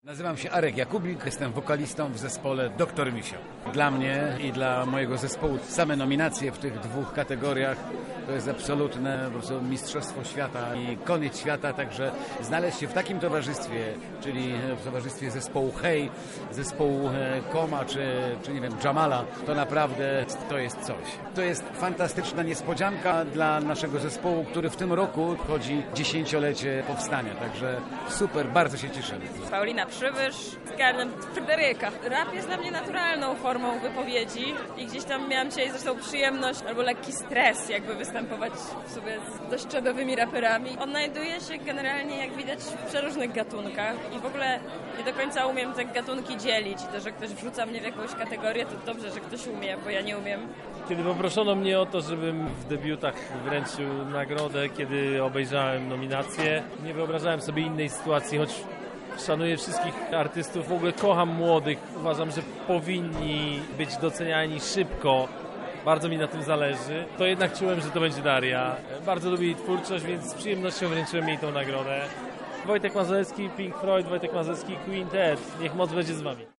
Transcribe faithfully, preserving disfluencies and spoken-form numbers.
Nazywam się Arek Jakubik, jestem wokalistą w zespole Doktor Misio. Dla mnie i dla mojego zespołu same nominacje w tych dwóch kategoriach to jest absolutne po prostu mistrzostwo świata i koniec świata, także znaleźć się w takim towarzystwie, czyli w towarzystwie zespołu Hej, zespołu Koma czy, czy nie wiem, Jamala, to naprawdę to jest coś. To jest fantastyczna niespodzianka dla naszego zespołu, który w tym roku obchodzi dziesięciolecie powstania, także super, bardzo się cieszę. Paulina Przybysz z Karlem Fryderyka. Rap jest dla mnie naturalną formą wypowiedzi i gdzieś tam miałam dzisiaj zresztą przyjemność albo lekki stres jakby występować w sobie z dość czadowymi raperami. Odnajduję się generalnie, jak widać, w przeróżnych gatunkach i w ogóle nie do końca umiem te gatunki dzielić. To, że ktoś wrzuca mnie w jakąś kategorię, to dobrze, że ktoś umie, bo ja nie umiem. Kiedy poproszono mnie o to, żebym w debiutach wręczył nagrodę, kiedy obejrzałem nominacje, nie wyobrażałem sobie innej sytuacji, choć szanuję wszystkich artystów, w ogóle kocham młodych, uważam, że powinni być doceniani szybko, bardzo mi na tym zależy, to jednak czułem, że to będzie Daria. Bardzo lubię jej twórczość, więc z przyjemnością wręczyłem jej tą nagrodę. Wojtek Mazurski, Pink Floyd, Wojtek Mazurski, Quintet, niech moc będzie z wami.